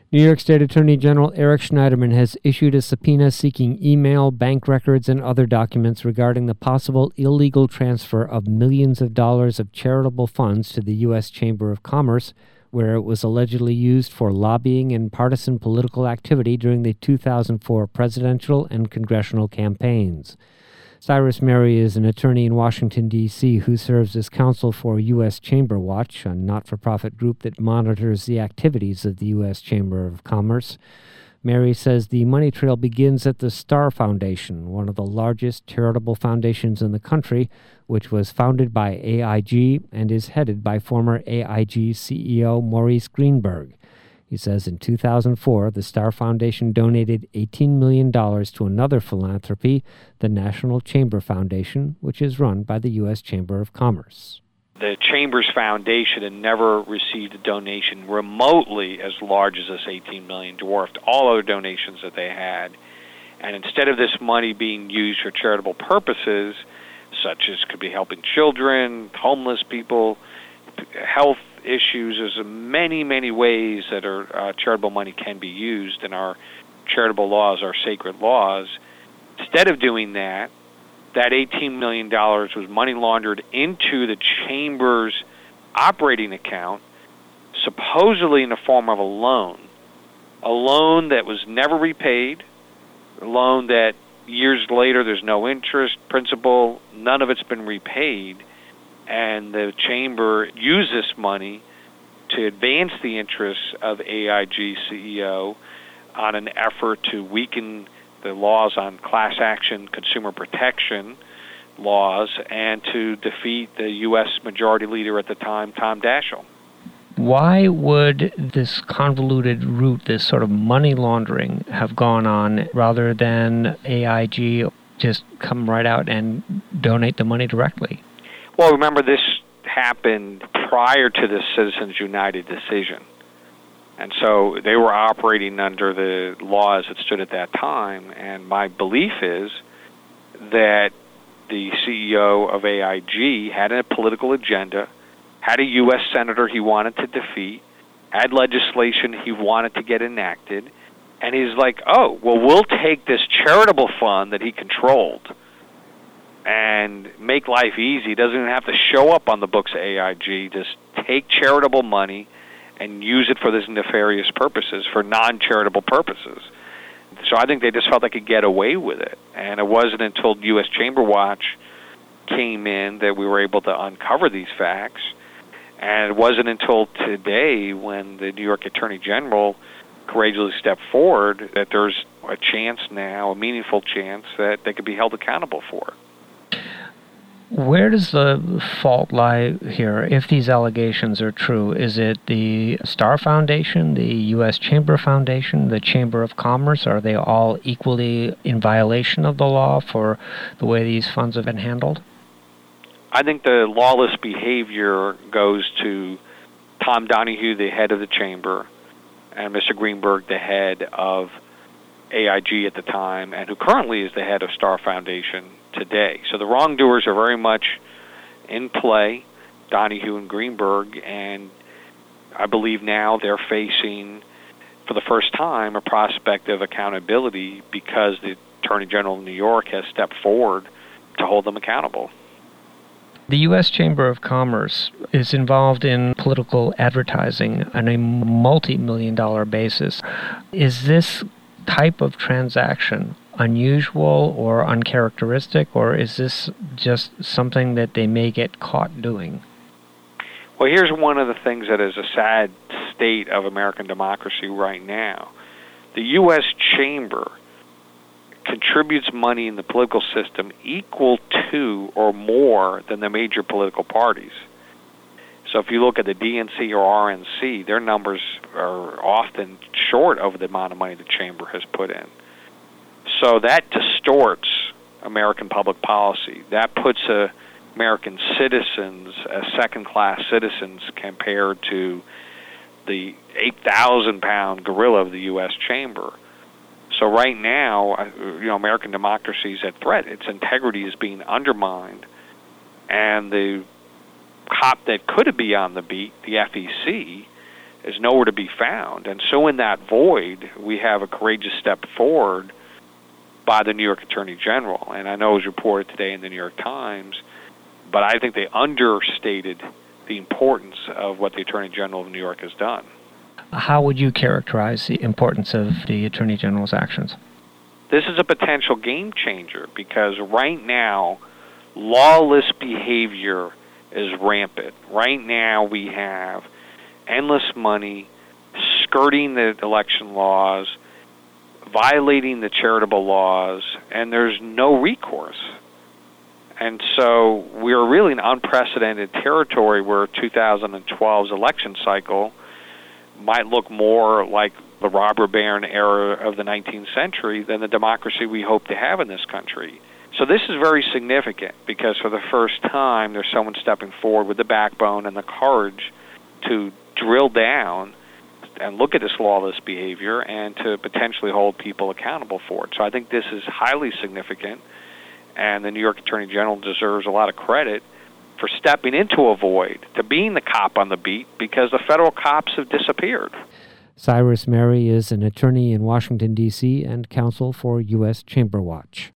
New York State Attorney General Eric Schneiderman has issued a subpoena seeking email, bank records, and other documents regarding the possible illegal transfer of millions of dollars of charitable funds to the U.S. Chamber of Commerce, where it was allegedly used for lobbying and partisan political activity during the 2004 presidential and congressional campaigns. Cyrus Mehri is an attorney in Washington, D.C., who serves as counsel for U.S. Chamber Watch, a not-for-profit group that monitors the activities of the U.S. Chamber of Commerce. Mehri says the money trail begins at the Star Foundation, one of the largest charitable foundations in the country, which was founded by AIG and is headed by former AIG CEO Maurice Greenberg. He says in 2004, the Star Foundation donated $18 million to another philanthropy, the National Chamber Foundation, which is run by the U.S. Chamber of Commerce. The Chamber's foundation had never received a donation remotely as large as this $18 million, dwarfed all other donations that they had. And instead of this money being used for charitable purposes, such as could be helping children, homeless people, health issues, there's many, many ways that our charitable money can be used, and our charitable laws are sacred laws. Instead of doing that, that $18 million was money laundered into the Chamber's operating account, supposedly in the form of a loan that was never repaid, a loan that years later there's no interest, principal, none of it's been repaid. And the Chamber used this money to advance the interests of AIG CEO on an effort to weaken the laws on class action consumer protection laws and to defeat the U.S. Majority Leader at the time, Tom Daschle. Why would this convoluted route, this sort of money laundering, have gone on rather than AIG just come right out and donate the money directly? Well, remember, this happened prior to the Citizens United decision. And so they were operating under the laws that stood at that time. And my belief is that the CEO of AIG had a political agenda, had a U.S. senator he wanted to defeat, had legislation he wanted to get enacted, and he's like, oh, well, we'll take this charitable fund that he controlled and make life easy. He doesn't even have to show up on the books of AIG. Just take charitable money and use it for these nefarious purposes, for non-charitable purposes. So I think they just felt they could get away with it. And it wasn't until U.S. Chamber Watch came in that we were able to uncover these facts. And it wasn't until today when the New York Attorney General courageously stepped forward that there's a chance now, a meaningful chance, that they could be held accountable for it. Where does the fault lie here if these allegations are true? Is it the Star Foundation, the U.S. Chamber Foundation, the Chamber of Commerce? Are they all equally in violation of the law for the way these funds have been handled? I think the lawless behavior goes to Tom Donahue, the head of the Chamber, and Mr. Greenberg, the head of AIG at the time, and who currently is the head of Star Foundation today. So the wrongdoers are very much in play, Donahue and Greenberg, and I believe now they're facing, for the first time, a prospect of accountability because the Attorney General of New York has stepped forward to hold them accountable. The U.S. Chamber of Commerce is involved in political advertising on a multi-million-dollar basis. Is this type of transaction unusual or uncharacteristic, or is this just something that they may get caught doing? Well, here's one of the things that is a sad state of American democracy right now. The U.S. Chamber contributes money in the political system equal to or more than the major political parties. So if you look at the DNC or RNC, their numbers are often short of the amount of money the Chamber has put in. So that distorts American public policy. That puts American citizens as second-class citizens compared to the 8,000-pound gorilla of the U.S. Chamber. So right now, American democracy is at threat. Its integrity is being undermined, and the cop that could be on the beat, the FEC, is nowhere to be found. And so in that void, we have a courageous step forward by the New York Attorney General. And I know it was reported today in the New York Times, but I think they understated the importance of what the Attorney General of New York has done. How would you characterize the importance of the Attorney General's actions? This is a potential game changer because right now, lawless behavior is rampant. Right now, we have endless money skirting the election laws, violating the charitable laws, and there's no recourse. And so we're really in unprecedented territory where 2012's election cycle might look more like the robber baron era of the 19th century than the democracy we hope to have in this country. So this is very significant because for the first time there's someone stepping forward with the backbone and the courage to drill down and look at this lawless behavior and to potentially hold people accountable for it. So I think this is highly significant, and the New York Attorney General deserves a lot of credit for stepping into a void, to being the cop on the beat, because the federal cops have disappeared. Cyrus Mehri is an attorney in Washington, D.C. and counsel for U.S. Chamber Watch.